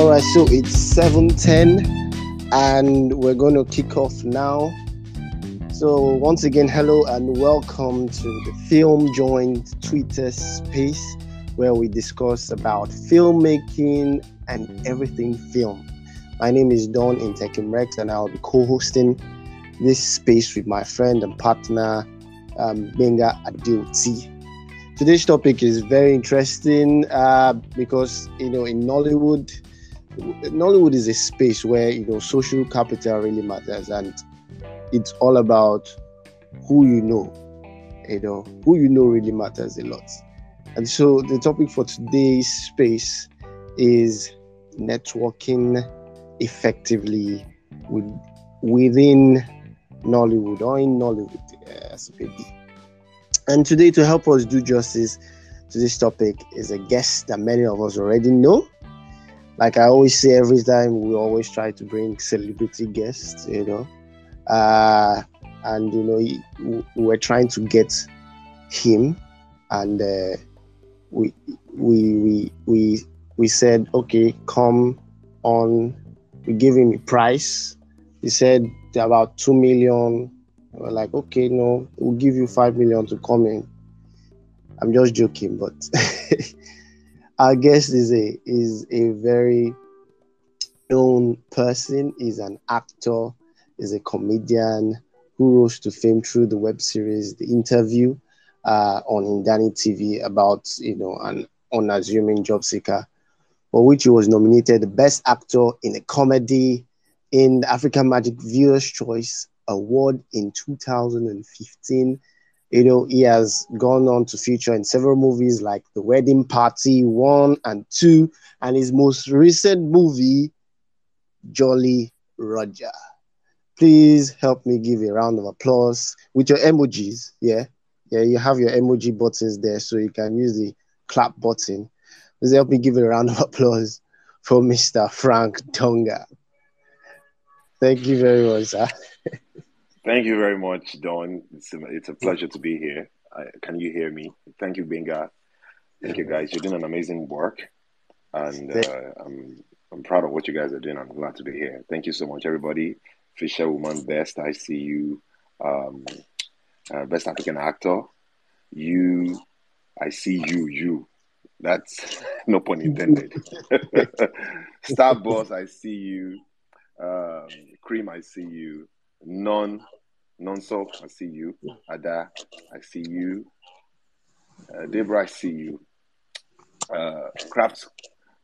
All right, so it's 7:10 and we're going to kick off now. So once again, hello and welcome to the Film Joint Twitter space where we discuss about filmmaking and everything film. My name is Don Intekim Rex and I'll be co-hosting this space with my friend and partner, Benga Adeoti. Today's topic is very interesting because, in Nollywood is a space where, social capital really matters, and it's all about who you know. Who you know really matters a lot. And so the topic for today's space is networking effectively within Nollywood or in Nollywood, as it may be. And today, to help us do justice to this topic, is a guest that many of us already know. Like I always say, every time we always try to bring celebrity guests, and we're trying to get him, and we said, okay, come on. We gave him a price. He said about 2 million. We're like, okay, no, we'll give you 5 million to come in. I'm just joking, but our guest is a very known person. He's an actor, is a comedian who rose to fame through the web series The Interview on Indani TV about an unassuming job seeker, for which he was nominated the best actor in a comedy in the African Magic Viewers' Choice Award in 2015. He has gone on to feature in several movies like The Wedding Party 1 and 2, and his most recent movie, Jolly Roger. Please help me give a round of applause with your emojis. Yeah, you have your emoji buttons there, so you can use the clap button. Please help me give a round of applause for Mr. Frank Donga. Thank you very much, sir. Thank you very much, Don. It's a pleasure to be here. Can you hear me? Thank you, Benga. Thank you, guys. You're doing an amazing work, and I'm proud of what you guys are doing. I'm glad to be here. Thank you so much, everybody. Fisher Woman Best, I see you. Best African Actor, you. I see you. You. That's no pun intended. Star Boss, I see you. Cream, I see you. Nonso, I see you. Ada, I see you. Deborah, I see you. Crafts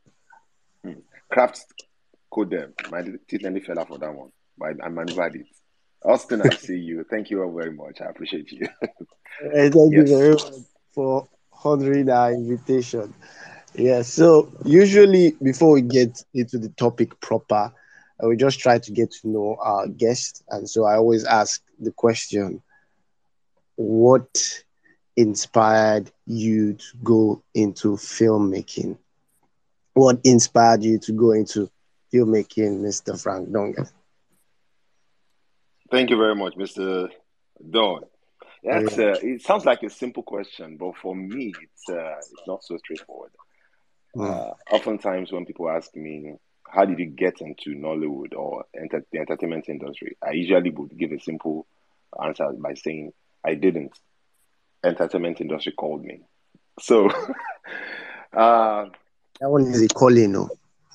Codem. My teeth nearly fell out for that one, but I maneuvered it. Austin, I see you. Thank you all very much. I appreciate you. Thank you very much for honoring our invitation. Yeah, so usually before we get into the topic proper, we just try to get to know our guest. And so I always ask the question, what inspired you to go into filmmaking? What inspired you to go into filmmaking, Mr. Frank Donga? Thank you very much, Mr. Don. It sounds like a simple question, but for me, it's not so straightforward. Oftentimes when people ask me, how did you get into Nollywood or the entertainment industry? I usually would give a simple answer by saying, I didn't. Entertainment industry called me. So, that one is a calling, no?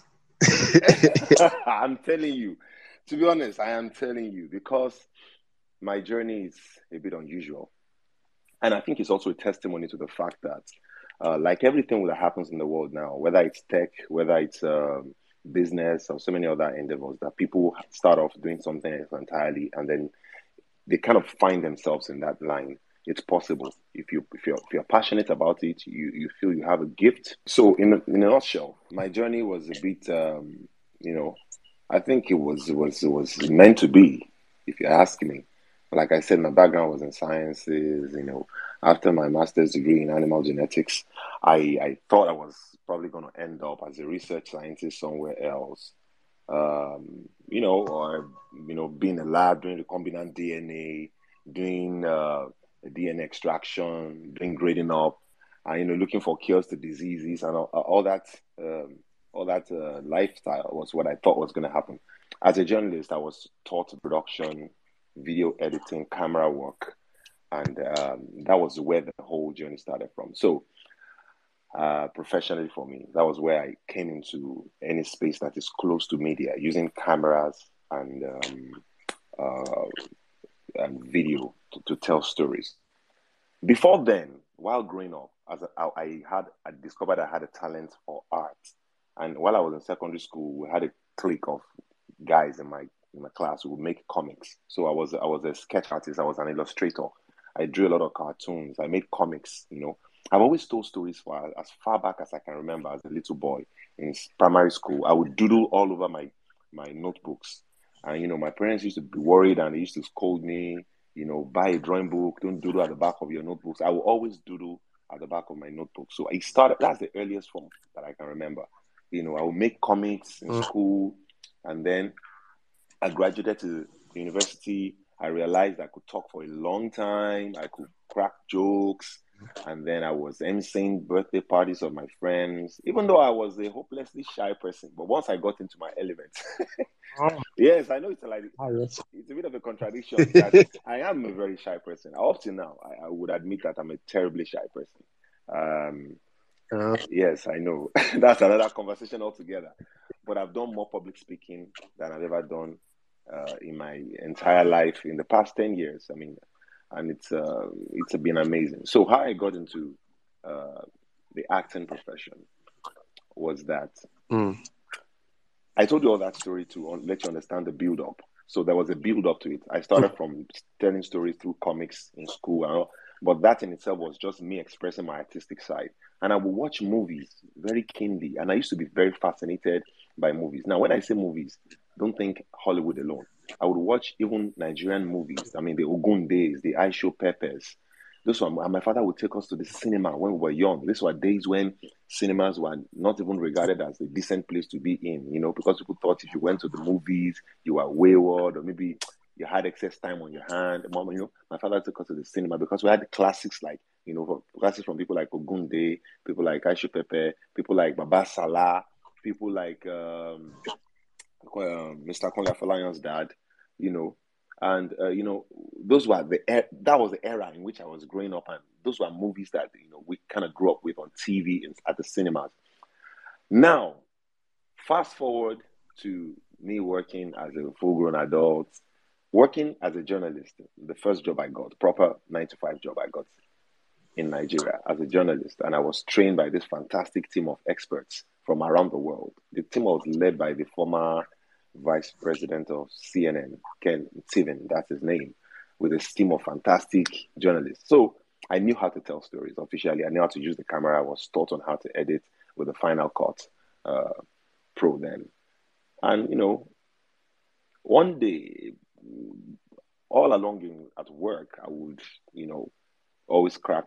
I'm telling you, to be honest, I am telling you, because my journey is a bit unusual. And I think it's also a testimony to the fact that, like everything that happens in the world now, whether it's tech, whether it's business or so many other endeavors, that people start off doing something else entirely, and then they kind of find themselves in that line. It's possible if you're passionate about it. You feel you have a gift. So in a nutshell, my journey was a bit, I think it was meant to be, if you ask me. Like I said, my background was in sciences. After my master's degree in animal genetics, I thought I was probably going to end up as a research scientist somewhere else. Or being in a lab doing recombinant DNA, doing DNA extraction, doing grading up, and looking for cures to diseases and all that all that lifestyle was what I thought was going to happen. As a journalist, I was taught production, video editing, camera work, and that was where the whole journey started from. So, professionally for me, that was where I came into any space that is close to media, using cameras uh, and video to tell stories. Before then, while growing up, I discovered I had a talent for art, and while I was in secondary school, we had a clique of guys in my class who would make comics. So I was a sketch artist. I was an illustrator. I drew a lot of cartoons. I made comics. I've always told stories for as far back as I can remember. As a little boy in primary school, I would doodle all over my notebooks, and my parents used to be worried and they used to scold me. Buy a drawing book. Don't doodle at the back of your notebooks. I will always doodle at the back of my notebook. So I started. That's the earliest form that I can remember. I would make comics in school, and then I graduated to university. I realized I could talk for a long time. I could crack jokes. And then I was emceeing birthday parties of my friends, even though I was a hopelessly shy person. But once I got into my element, Oh, yes, I know it's like yes. it's a bit of a contradiction that I am a very shy person. Up to now, I would admit that I'm a terribly shy person. Um, Uh, yes, I know. That's another conversation altogether. But I've done more public speaking than I've ever done in my entire life in the past 10 years. I mean, and it's been amazing. So how I got into uh, the acting profession was that mm, I told you all that story to let you understand the build up. So there was a build up to it. I started mm, from telling stories through comics in school, and all, but that in itself was just me expressing my artistic side. And I would watch movies very keenly, and I used to be very fascinated by movies. Now, when I say movies, don't think Hollywood alone. I would watch even Nigerian movies. I mean, the Ogun days, the I Show Peppers. Those one, and my father would take us to the cinema when we were young. These were days when cinemas were not even regarded as a decent place to be in, because people thought if you went to the movies, you were wayward, or maybe you had excess time on your hand. Mom, my father took us to the cinema because we had the classics like, classics from people like Ogunde, people like Aishu Pepe, people like Baba Salah, people like Mr. Konga Falayan's dad, you know, and those were that was the era in which I was growing up, and those were movies that we kind of grew up with on TV and at the cinemas. Now, fast forward to me working as a full-grown adult, working as a journalist. The first job I got, proper 9 to 5 job I got in Nigeria as a journalist, and I was trained by this fantastic team of experts from around the world. The team was led by the former vice president of CNN, Ken Steven, that's his name, with a team of fantastic journalists. So I knew how to tell stories officially. I knew how to use the camera. I was taught on how to edit with the Final Cut uh, Pro then. And, one day, all along at work, I would, always crack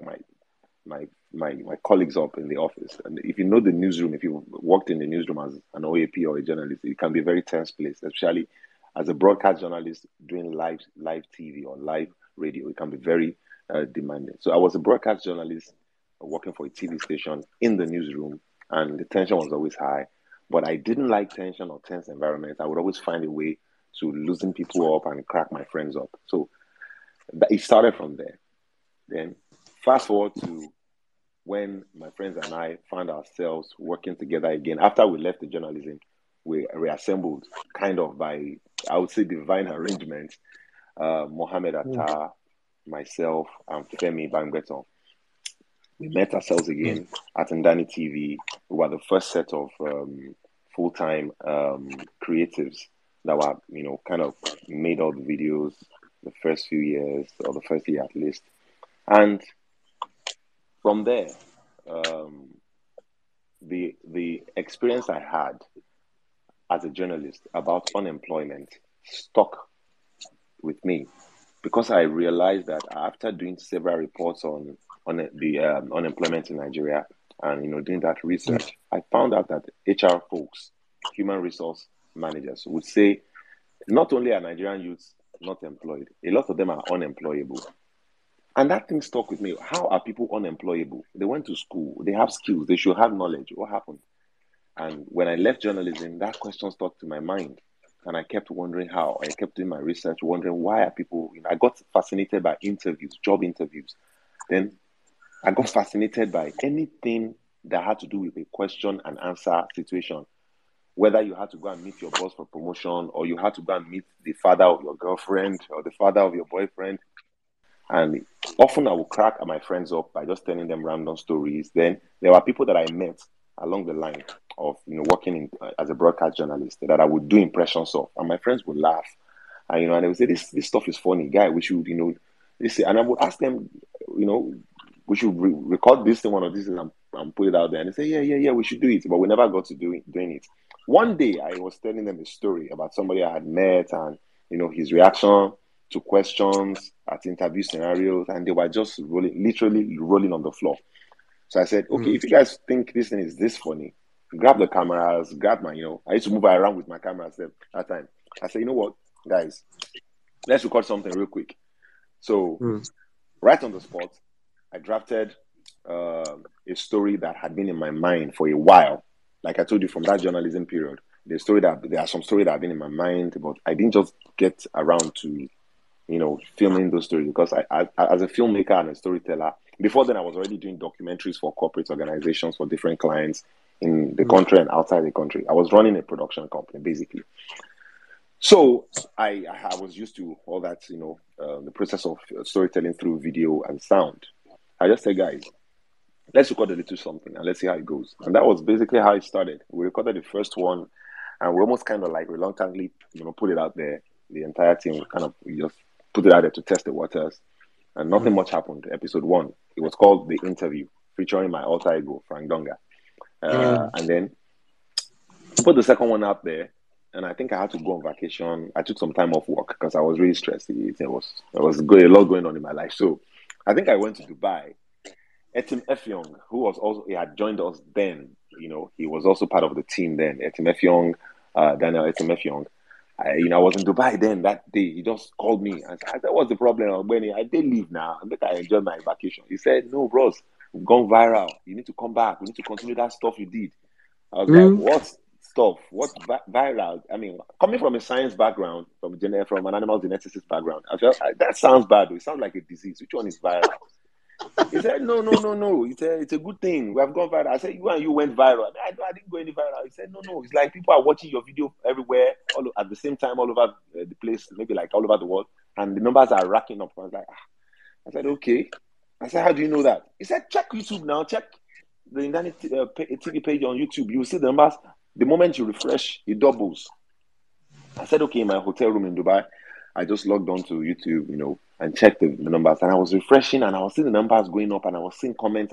my colleagues up in the office. And if you know the newsroom, if you worked in the newsroom as an OAP or a journalist, it can be a very tense place, especially as a broadcast journalist doing live TV or live radio. It can be very demanding. So I was a broadcast journalist working for a TV station in the newsroom, and the tension was always high. But I didn't like tension or tense environments. I would always find a way to loosen people up and crack my friends up. So it started from there. Then fast forward to when my friends and I found ourselves working together again. After we left the journalism, we reassembled kind of by, I would say, divine arrangement. Mohammed mm, Atta, myself, and Femi Bangbeton. We met ourselves mm. again at Ndani TV. We were the first set of full-time creatives that were, kind of made all the videos the first few years, or the first year at least. And from there, um, the experience I had as a journalist about unemployment stuck with me because I realized that after doing several reports on the unemployment in Nigeria and doing that research, I found out that HR folks, human resource managers, would say not only are Nigerian youths not employed, a lot of them are unemployable. And that thing stuck with me. How are people unemployable? They went to school, they have skills, they should have knowledge. What happened? And when I left journalism, that question stuck to my mind. And I kept wondering how. I kept doing my research, wondering why are people, I got fascinated by interviews, job interviews. Then I got fascinated by anything that had to do with a question and answer situation. Whether you had to go and meet your boss for promotion, or you had to go and meet the father of your girlfriend or the father of your boyfriend. And often I would crack my friends up by just telling them random stories. Then there were people that I met along the line of working as a broadcast journalist that I would do impressions of, and my friends would laugh, and they would say this stuff is funny, guy. We should this, and I would ask them, we should record this thing, one of these things, and put it out there. And they say, yeah, we should do it, but we never got to doing it. One day I was telling them a story about somebody I had met, and his reaction to questions at interview scenarios, and they were just literally rolling on the floor. So I said, okay, if you guys think this thing is this funny, grab the cameras, grab my, I used to move around with my cameras that time. I said, you know what, guys, let's record something real quick. So right on the spot, I drafted a story that had been in my mind for a while. Like I told you, from that journalism period, there are some stories that have been in my mind, but I didn't just get around to filming those stories, because I, as a filmmaker and a storyteller, before then I was already doing documentaries for corporate organizations for different clients in the country and outside the country. I was running a production company, basically. So I was used to all that, the process of storytelling through video and sound. I just said, guys, let's record a little something and let's see how it goes. And that was basically how it started. We recorded the first one, and we almost kind of like reluctantly, put it out there. The entire team we just put it out there to test the waters, and nothing much happened. Episode 1, it was called The Interview, featuring my alter ego, Frank Donga. And then put the second one out there, and I think I had to go on vacation. I took some time off work because I was really stressed. There was a lot going on in my life. So I think I went to Dubai. Etim Effiong, who was also, he had joined us then, he was also part of the team then. Etim Effiong, Daniel Etim Effiong. I was in Dubai then that day. He just called me and said, what's the problem? When I did leave now, I think I enjoyed my vacation. He said, no, bros, we've gone viral. You need to come back. We need to continue that stuff you did. I was like, what stuff? What's viral? I mean, coming from a science background, from an animal geneticist background, I felt that sounds bad. It sounds like a disease. Which one is viral? He said, no. It's a good thing. We have gone viral. I said, you went viral. I didn't go any viral. He said, no. It's like people are watching your video everywhere, all at the same time, all over the place, maybe like all over the world, and the numbers are racking up. I was like, I said, okay. I said, how do you know that? He said, check YouTube now. Check the internet TV page on YouTube. You will see the numbers. The moment you refresh, it doubles. I said, okay, in my hotel room in Dubai, I just logged on to YouTube, and checked the numbers. And I was refreshing, and I was seeing the numbers going up, and I was seeing comments.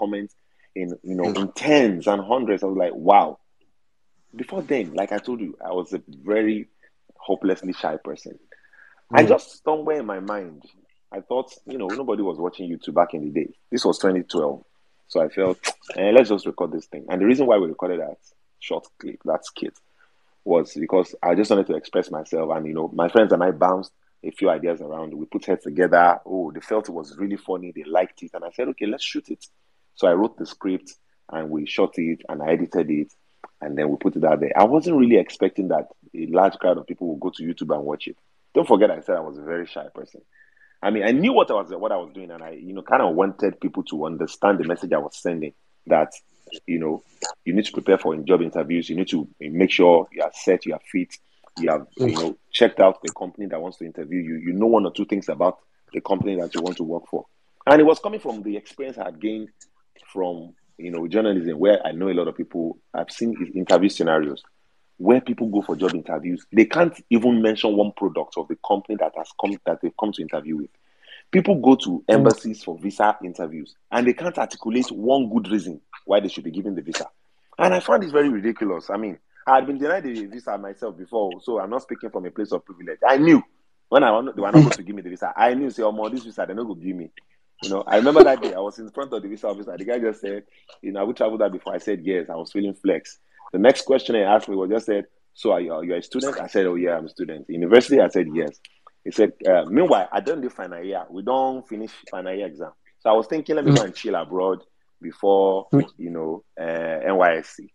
In tens and hundreds. I was like, wow. Before then, like I told you, I was a very hopelessly shy person. I just somewhere in my mind, I thought, nobody was watching YouTube back in the day. This was 2012. So I felt, let's just record this thing. And the reason why we recorded that short clip, that skit, was because I just wanted to express myself. And, my friends and I bounced a few ideas around. We put heads together. Oh, they felt it was really funny. They liked it. And I said, okay, let's shoot it. So I wrote the script, and we shot it, and I edited it, and then we put it out there. I wasn't really expecting that a large crowd of people would go to YouTube and watch it. Don't forget, I said I was a very shy person. I mean, I knew what I was doing, and I, kind of wanted people to understand the message I was sending, that, you need to prepare for job interviews. You need to make sure you are set, you are fit, you have, checked out the company that wants to interview you. You know one or two things about the company that you want to work for. And it was coming from the experience I had gained from, journalism, where I know a lot of people. I've seen interview scenarios where people go for job interviews. They can't even mention one product of the company that they've come to interview with. People go to embassies for visa interviews, and they can't articulate one good reason why they should be given the visa. And I found this very ridiculous. I mean, I had been denied the visa myself before, so I'm not speaking from a place of privilege. I knew when they were not going to give me the visa. I knew, say, this visa, they're not going to give me. I remember that day I was in front of the visa officer. The guy just said, I would travel that before. I said yes. I was feeling flex. The next question he asked me was just said, so are you a student? I said, oh yeah, I'm a student. University? I said yes. He said, meanwhile, I don't do final year. We don't finish final year exam. So I was thinking, let me go and chill abroad before, NYSC.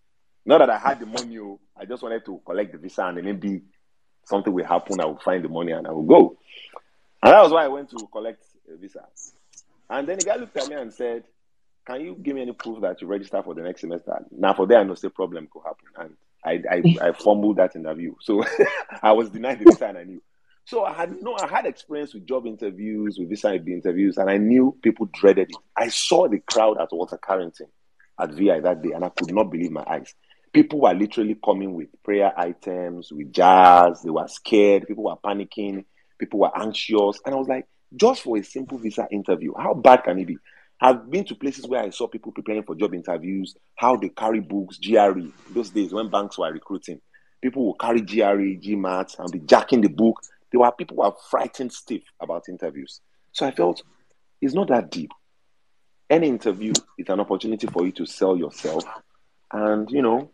Not that I had the money, I just wanted to collect the visa and then maybe something will happen. I will find the money and I will go. And that was why I went to collect a visa. And then the guy looked at me and said, "Can you give me any proof that you register for the next semester?" Now, for there, I know say problem could happen. And I fumbled that interview. So I was denied the visa and I knew. So I had experience with job interviews, with visa interviews, and I knew people dreaded it. I saw the crowd at Walter Carrington at VI that day, and I could not believe my eyes. People were literally coming with prayer items, with jars. They were scared. People were panicking. People were anxious. And I was like, just for a simple visa interview, how bad can it be? I've been to places where I saw people preparing for job interviews, how they carry books, GRE. Those days when banks were recruiting, people would carry GRE, GMAT, and be jacking the book. There were people who were frightened stiff about interviews. So I felt it's not that deep. Any interview is an opportunity for you to sell yourself, and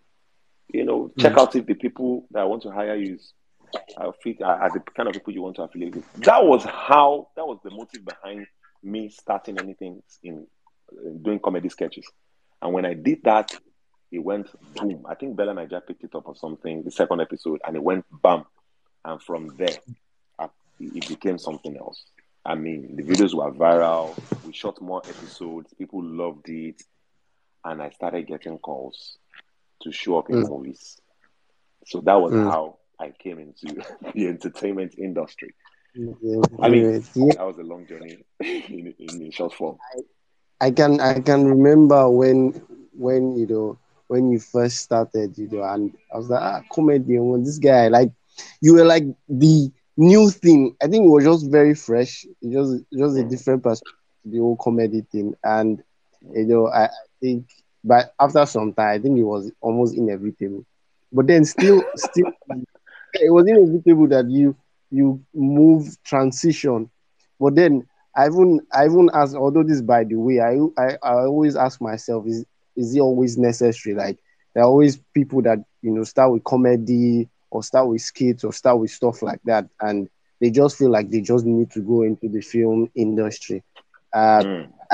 check out if the people that want to hire you are the kind of people you want to affiliate with. That was the motive behind me starting anything in doing comedy sketches. And when I did that, it went boom. I think Bella Niger picked it up or something, the second episode, and it went bam. And from there, it became something else. I mean, the videos were viral. We shot more episodes. People loved it. And I started getting calls to show up in movies. So that was how I came into the entertainment industry. I mean, that was a long journey in short form. I can remember when when you first started, and I was like, comedy, this guy, like, you were like the new thing. I think it was just very fresh. Just a different perspective to the whole comedy thing. And I think, but after some time, I think it was almost inevitable. But then still it was inevitable that you move transition. But then I even ask, although this by the way, I always ask myself, is it always necessary? Like, there are always people that start with comedy or start with skits or start with stuff like that, and they just feel like they just need to go into the film industry. Uh,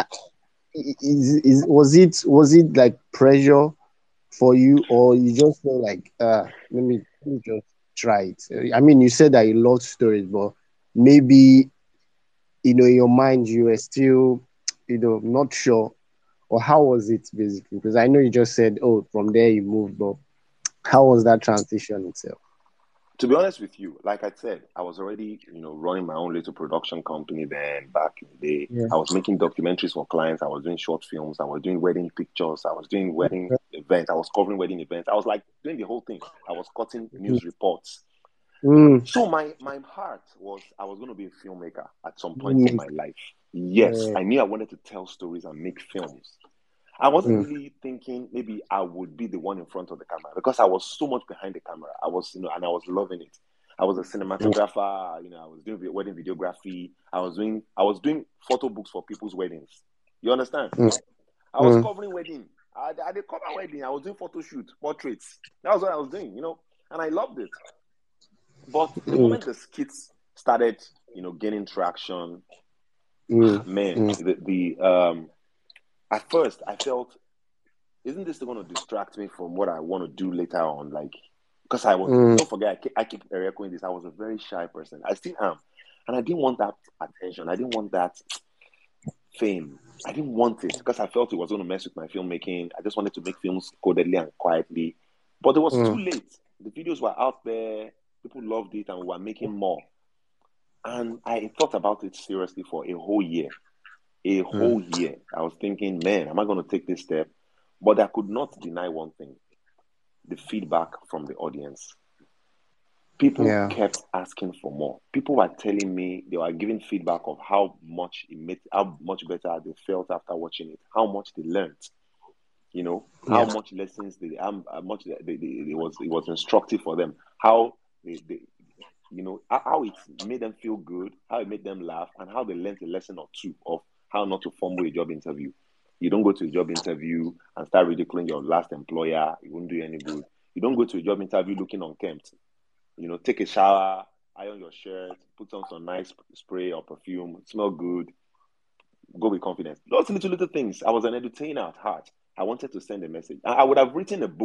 was it like pressure for you, or you just feel like let me just try it? I mean, you said that you love stories, but maybe in your mind you were still not sure, or how was it basically? Because I know you just said, oh, from there you moved, but how was that transition itself? To be honest with you, like I said, I was already, running my own little production company then back in the day. Yeah. I was making documentaries for clients. I was doing short films. I was doing wedding pictures. I was doing wedding events. I was covering wedding events. I was like doing the whole thing. I was cutting news reports. So my heart was I was going to be a filmmaker at some point in my life. Yes, I knew I wanted to tell stories and make films. I wasn't really thinking maybe I would be the one in front of the camera, because I was so much behind the camera. I was, and I was loving it. I was a cinematographer. I was doing wedding videography. I was doing photo books for people's weddings. You understand? I was covering wedding. I did cover wedding. I was doing photo shoot, portraits. That was what I was doing, and I loved it. But the moment the skits started, gaining traction, man, at first I felt, isn't this going to distract me from what I want to do later on? Like, because I was, don't forget, I keep echoing this. I was a very shy person. I still am. And I didn't want that attention. I didn't want that fame. I didn't want it because I felt it was going to mess with my filmmaking. I just wanted to make films codedly and quietly. But it was too late. The videos were out there. People loved it and we were making more. And I thought about it seriously for a whole year. A whole year. I was thinking, man, am I going to take this step? But I could not deny one thing: the feedback from the audience. People kept asking for more. People were telling me, they were giving feedback of how much better they felt after watching it, how much they learned, how much lessons how much it was instructive for them, how how it made them feel good, how it made them laugh, and how they learned a lesson or two of how not to fumble a job interview. You don't go to a job interview and start ridiculing your last employer. It won't do you any good. You don't go to a job interview looking unkempt. Take a shower, iron your shirt, put on some nice spray or perfume, smell good, go with confidence. Those little things. I was an entertainer at heart. I wanted to send a message. I would have written a book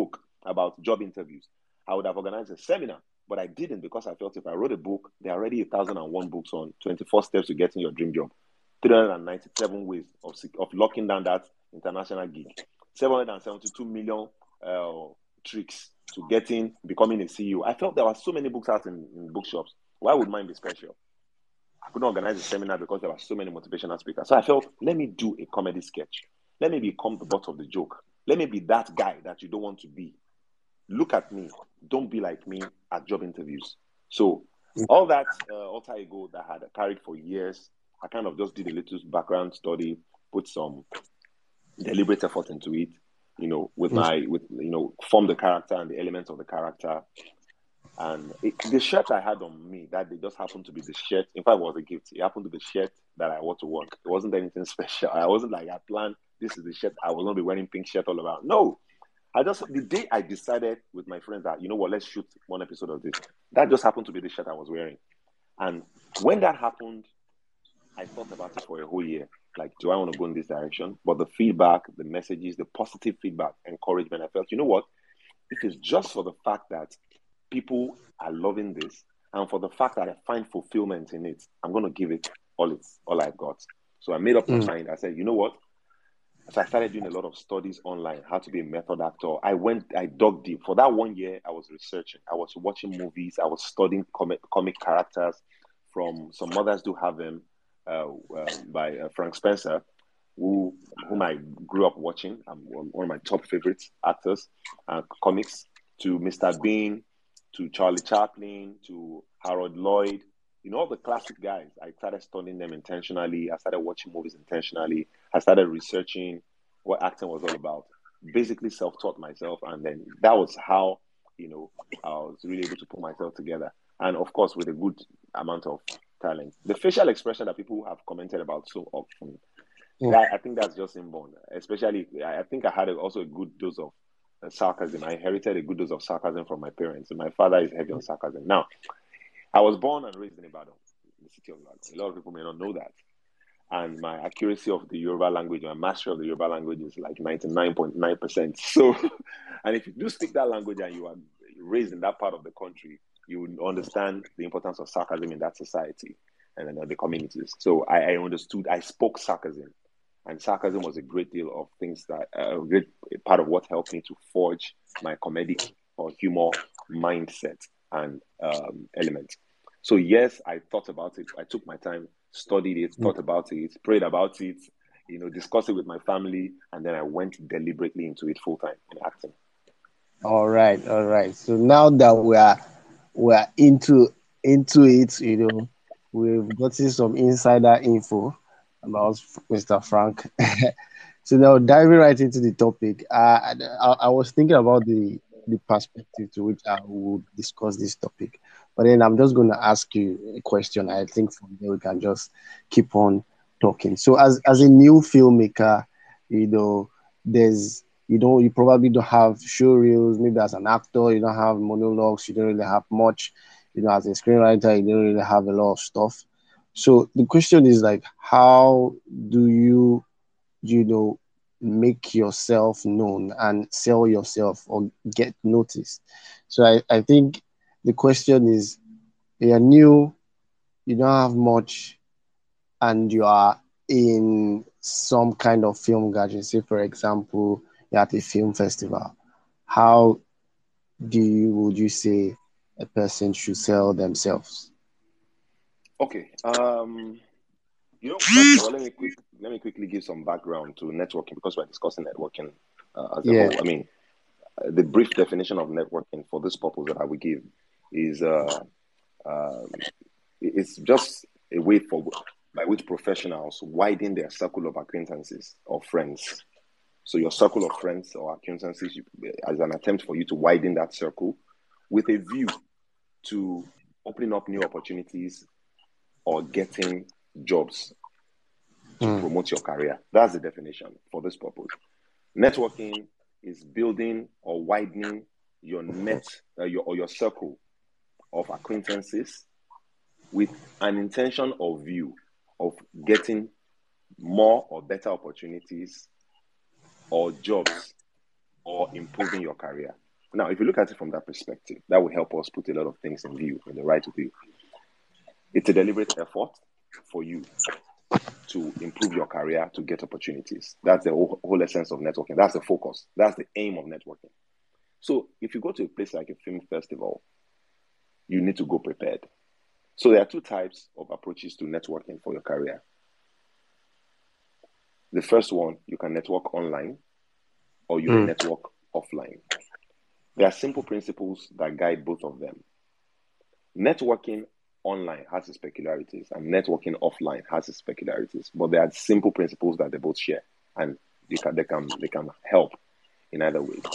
about job interviews. I would have organized a seminar, but I didn't because I felt if I wrote a book, there are already 1,001 books on 24 steps to getting your dream job, 397 ways of locking down that international gig, 772 million tricks to becoming a CEO. I felt there were so many books out in bookshops. Why would mine be special? I couldn't organize a seminar because there were so many motivational speakers. So I felt, let me do a comedy sketch. Let me become the butt of the joke. Let me be that guy that you don't want to be. Look at me. Don't be like me at job interviews. So all that alter ego that I had carried for years, I kind of just did a little background study, put some deliberate effort into it, form the character and the elements of the character. And the shirt I had on me that day just happened to be the shirt. In fact, it was a gift. It happened to be the shirt that I wore to work. It wasn't anything special. I wasn't like, I planned, this is the shirt. I was going to be wearing pink shirt all around. No. The day I decided with my friends that, you know what, let's shoot one episode of this, that just happened to be the shirt I was wearing. And when that happened, I thought about it for a whole year. Like, do I want to go in this direction? But the feedback, the messages, the positive feedback, encouragement, I felt, you know what, if it's just for the fact that people are loving this and for the fact that I find fulfillment in it, I'm going to give it all I've got. So I made up my mind. I said, you know what? So I started doing a lot of studies online, how to be a method actor. I dug deep. For that 1 year, I was researching. I was watching movies. I was studying comic characters from some mothers do have them by Frank Spencer, whom I grew up watching. I'm one of my top favorite actors, comics, to Mr. Bean, to Charlie Chaplin, to Harold Lloyd. All the classic guys. I started studying them intentionally. I started watching movies intentionally. I started researching what acting was all about. Basically self-taught myself. And then that was how, I was really able to put myself together. And of course, with a good amount of talent. The facial expression that people have commented about so often, I think that's just inborn. Especially, I think I had also a good dose of sarcasm. I inherited a good dose of sarcasm from my parents. And my father is heavy on sarcasm. Now, I was born and raised in Ibadan, the city of Ibadan. A lot of people may not know that. And my accuracy of the Yoruba language, my mastery of the Yoruba language is like 99.9%. So, and if you do speak that language and you are raised in that part of the country, you would understand the importance of sarcasm in that society and in the communities. So I understood, I spoke sarcasm. And sarcasm was a great deal of things that, a great part of what helped me to forge my comedic or humor mindset and element. So yes, I thought about it. I took my time, studied it, thought about it, prayed about it, discussed it with my family, and then I went deliberately into it full time in acting. All right. So now that we're into it, we've gotten some insider info about Mr. Frank. So now diving right into the topic, I was thinking about the perspective to which I would discuss this topic, but then I'm just going to ask you a question. I think from there we can just keep on talking. So as a new filmmaker, you probably don't have show reels. Maybe as an actor, you don't have monologues. You don't really have much. As a screenwriter, you don't really have a lot of stuff. So the question is like, how do you make yourself known and sell yourself or get noticed? So I think the question is, you're new, you don't have much, and you are in some kind of film gathering. Say, for example, you're at a film festival. How would you say a person should sell themselves? Okay. First of all, let me quickly give some background to networking because we're discussing networking as a whole. I mean, the brief definition of networking for this purpose that I will give is it's just a way by which professionals widen their circle of acquaintances or friends. So your circle of friends or acquaintances as an attempt for you to widen that circle with a view to opening up new opportunities or getting jobs to promote your career. That's the definition for this purpose. Networking is building or widening your net or your circle of acquaintances with an intention or view of getting more or better opportunities or jobs or improving your career. Now, if you look at it from that perspective, that will help us put a lot of things in view, in the right view. It's a deliberate effort for you to improve your career, to get opportunities. That's the whole essence of networking. That's the focus. That's the aim of networking. So if you go to a place like a film festival, you need to go prepared. So there are two types of approaches to networking for your career. The first one, you can network online or you may network offline. There are simple principles that guide both of them. Networking online has its peculiarities and networking offline has its peculiarities, but there are simple principles that they both share, and they can help in either way.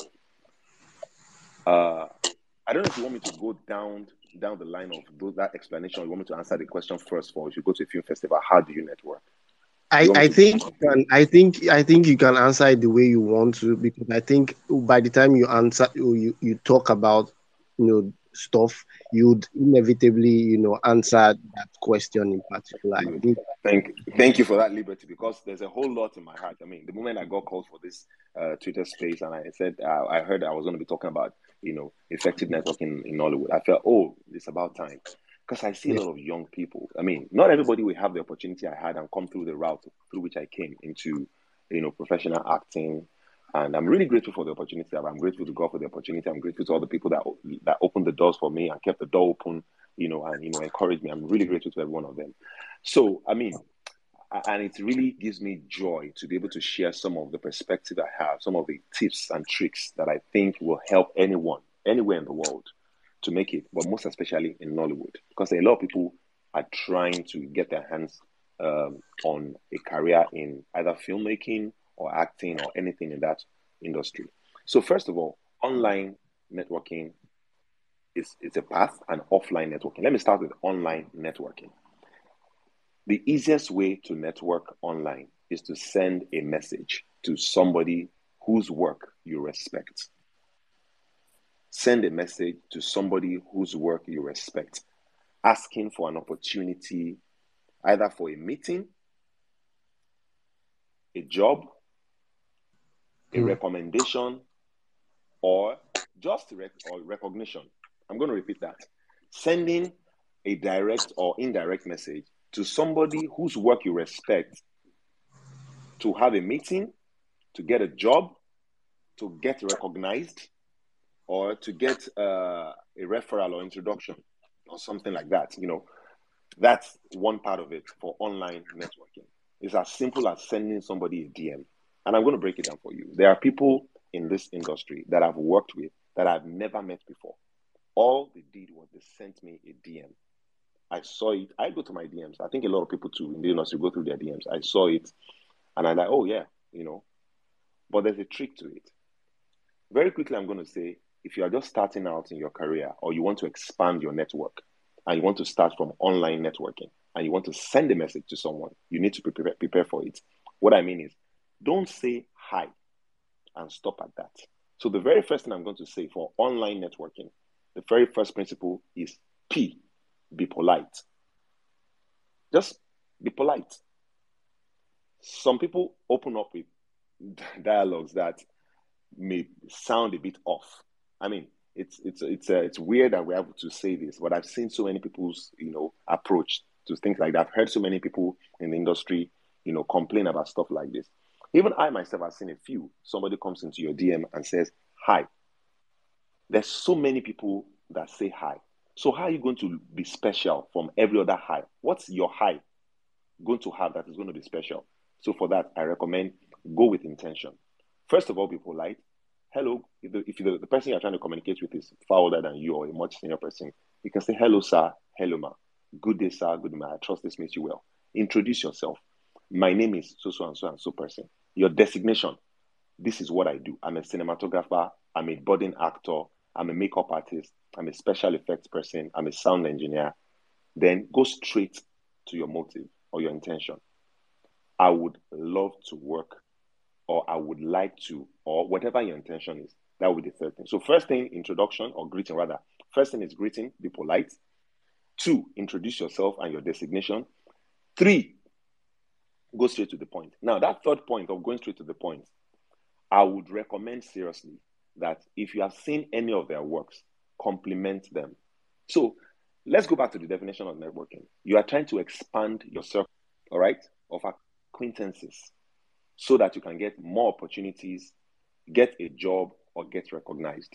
I don't know if you want me to go down the line of that explanation, or you want me to answer the question first. For if you go to a film festival, how do you network? I think you can answer it the way you want to, because I think by the time you answer, you talk about stuff, you'd inevitably answer that question in particular. Thank you for that liberty, because there's a whole lot in my heart. I mean, the moment I got called for this Twitter space, and I said I heard I was going to be talking about effective networking in Nollywood, I felt, oh, it's about time. Because I see a lot of young people. I mean, not everybody will have the opportunity I had and come through the route through which I came into, professional acting. And I'm really grateful for the opportunity. I'm grateful to God for the opportunity. I'm grateful to all the people that opened the doors for me and kept the door open, and encouraged me. I'm really grateful to every one of them. So, I mean, and it really gives me joy to be able to share some of the perspective I have, some of the tips and tricks that I think will help anyone, anywhere in the world, to make it, but most especially in Nollywood, because a lot of people are trying to get their hands on a career in either filmmaking or acting or anything in that industry. So first of all, online networking is a path, and offline networking. Let me start with online networking. The easiest way to network online is to send a message to somebody whose work you respect. Send a message to somebody whose work you respect, asking for an opportunity, either for a meeting, a job, a recommendation, or just recognition. I'm going to repeat that. Sending a direct or indirect message to somebody whose work you respect, to have a meeting, to get a job, to get recognized, or to get a referral or introduction or something like that. That's one part of it for online networking. It's as simple as sending somebody a DM. And I'm going to break it down for you. There are people in this industry that I've worked with that I've never met before. All they did was they sent me a DM. I saw it. I go to my DMs. I think a lot of people too in the industry go through their DMs. I saw it and I'm like, oh yeah, But there's a trick to it. Very quickly, I'm going to say, if you are just starting out in your career, or you want to expand your network, and you want to start from online networking, and you want to send a message to someone, you need to prepare for it. What I mean is, don't say hi and stop at that. So the very first thing I'm going to say for online networking, the very first principle is P, be polite. Just be polite. Some people open up with dialogues that may sound a bit off. I mean, it's weird that we're able to say this, but I've seen so many people's approach to things like that. I've heard so many people in the industry complain about stuff like this. Even I myself have seen a few. Somebody comes into your DM and says hi. There's so many people that say hi. So how are you going to be special from every other hi? What's your hi going to have that is going to be special? So for that, I recommend go with intention. First of all, be polite. Hello. If the person you're trying to communicate with is far older than you or a much senior person, you can say, hello, sir. Hello, ma. Good day, sir. Good day, ma. I trust this makes you well. Introduce yourself. My name is so and so person. Your designation. This is what I do. I'm a cinematographer. I'm a budding actor. I'm a makeup artist. I'm a special effects person. I'm a sound engineer. Then go straight to your motive or your intention. I would love to work, or I would like to, or whatever your intention is. That would be the third thing. So first thing, introduction or greeting rather. First thing is greeting, be polite. 2, introduce yourself and your designation. 3, go straight to the point. Now that third point of going straight to the point, I would recommend seriously that if you have seen any of their works, compliment them. So let's go back to the definition of networking. You are trying to expand your circle, all right, of acquaintances so that you can get more opportunities, get a job, or get recognized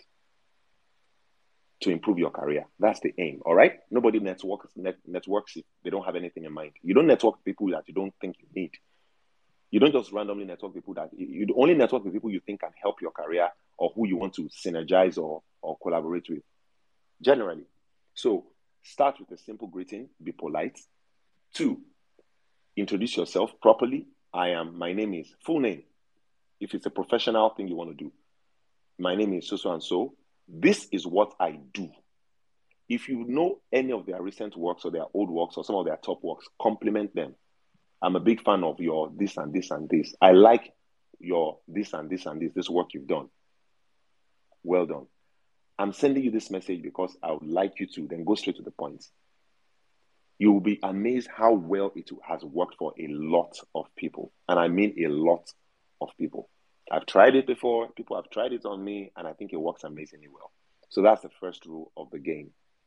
to improve your career. That's the aim, all right? Nobody networks if they don't have anything in mind. You don't network with people that you don't think you need. You don't just randomly network with people that you only network with people you think can help your career or who you want to synergize or collaborate with, generally. So start with a simple greeting, be polite. 2, introduce yourself properly. My name is, full name. If it's a professional thing you want to do, my name is so and so. This is what I do. If you know any of their recent works or their old works or some of their top works, compliment them. I'm a big fan of your this and this and this. I like your this and this and this work you've done. Well done. I'm sending you this message because I would like you to, then go straight to the point. You will be amazed how well it has worked for a lot of people. And I mean a lot of people. I've tried it before. People have tried it on me, and I think it works amazingly well. So that's the first rule of the game.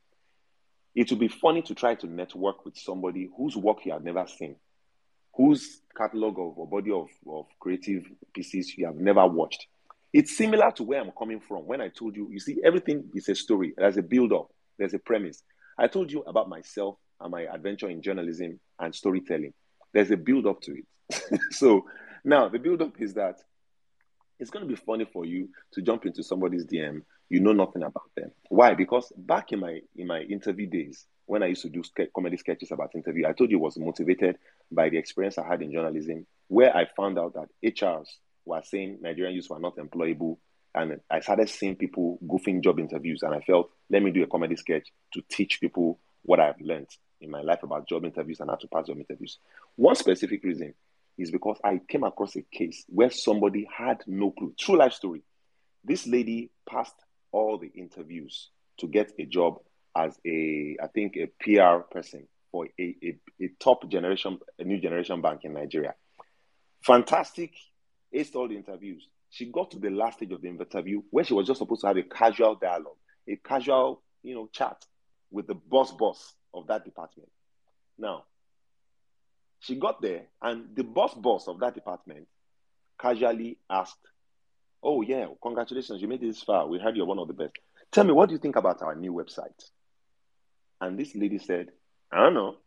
It would be funny to try to network with somebody whose work you have never seen, whose catalog or body of creative pieces you have never watched. It's similar to where I'm coming from. When I told you, you see, everything is a story. There's a build-up. There's a premise. I told you about myself and my adventure in journalism and storytelling. There's a build-up to it. So now the build-up is that it's going to be funny for you to jump into somebody's DM. You know nothing about them. Why? Because back in my interview days, when I used to do comedy sketches about interview, I told you I was motivated by the experience I had in journalism, where I found out that HRs were saying Nigerian youths were not employable. And I started seeing people goofing job interviews. And I felt, let me do a comedy sketch to teach people what I've learned in my life about job interviews and how to pass job interviews. One specific reason is because I came across a case where somebody had no clue. True life story. This lady passed all the interviews to get a job as a PR person for a top generation, a new generation bank in Nigeria. Fantastic, aced all the interviews. She got to the last stage of the interview where she was just supposed to have a casual dialogue, a casual, chat with the boss of that department. Now, she got there, and the boss of that department casually asked, "Oh yeah, congratulations, you made it this far. We heard you're one of the best. Tell me, what do you think about our new website?" And this lady said, "I don't know.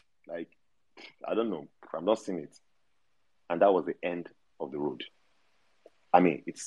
I don't know. I've not seen it." And that was the end of the road. I mean, it's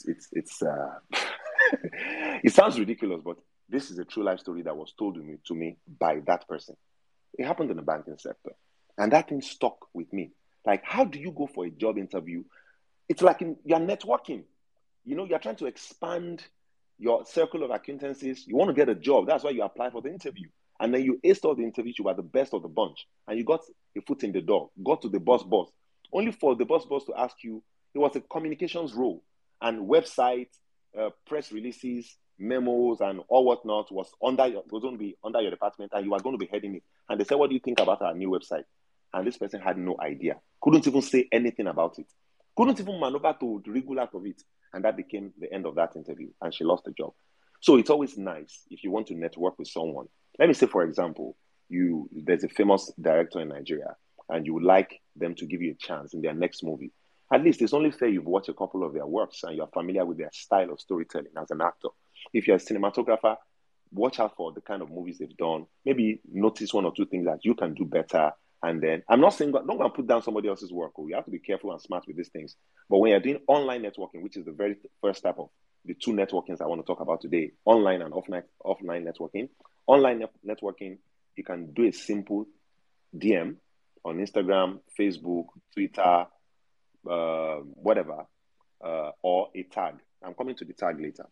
it sounds ridiculous, but this is a true life story that was told to me by that person. It happened in the banking sector. And that thing stuck with me. Like, how do you go for a job interview? It's like you're networking. You're trying to expand your circle of acquaintances. You want to get a job. That's why you apply for the interview. And then you aced all the interviews. You were the best of the bunch. And you got a foot in the door, got to the boss, only for the boss to ask you. It was a communications role. And websites, press releases, memos, and all whatnot was going to be under your department, and you are going to be heading it. And they said, "What do you think about our new website?" And this person had no idea. Couldn't even say anything about it. Couldn't even maneuver to wriggle out of it. And that became the end of that interview. And she lost the job. So it's always nice if you want to network with someone. Let me say, for example, there's a famous director in Nigeria, and you would like them to give you a chance in their next movie. At least it's only fair you've watched a couple of their works and you're familiar with their style of storytelling as an actor. If you're a cinematographer, watch out for the kind of movies they've done. Maybe notice one or two things that you can do better. And then, I'm not saying, don't go and put down somebody else's work. You have to be careful and smart with these things. But when you're doing online networking, which is the very first step of the two networkings I want to talk about today, online and offline networking. Online networking, you can do a simple DM on Instagram, Facebook, Twitter, whatever, or a tag. I'm coming to the tag later.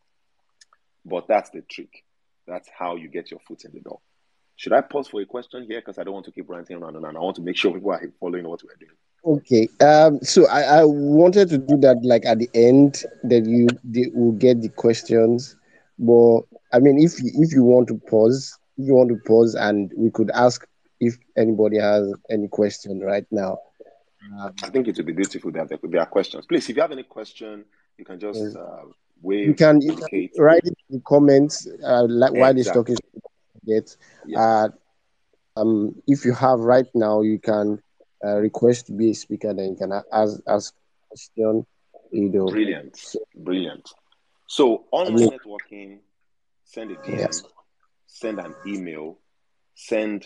But that's the trick. That's how you get your foot in the door. Should I pause for a question here? Because I don't want to keep ranting around and I want to make sure people are following what we're doing. Okay. So I wanted to do that like at the end, that they will get the questions. But I mean, if you want to pause, and we could ask if anybody has any question right now. I think it would be beautiful that there are questions. Please, if you have any question, you can just You wave, can indicate. write it in the comments while this talking. Exactly. Get Yeah. if you have right now, you can request to be a speaker. Then you can ask question. Brilliant. So, Brilliant. So I online mean, networking, send a yes. DM, send an email, send